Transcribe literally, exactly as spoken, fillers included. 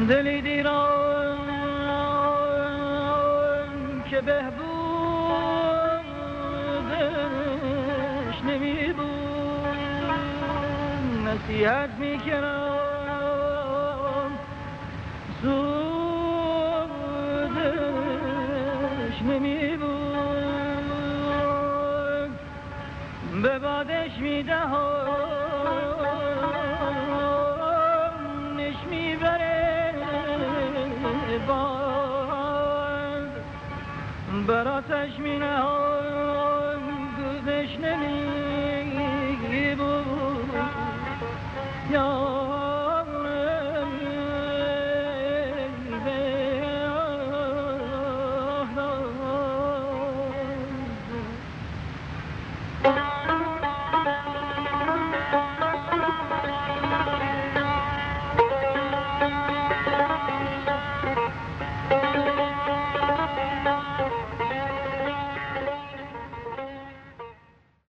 دلی دیران که بهبودش نمی بود نصیحت می کرم زودش نمی بود به بادش می دهم نش می بره باد براتش می نهم گوزش نمی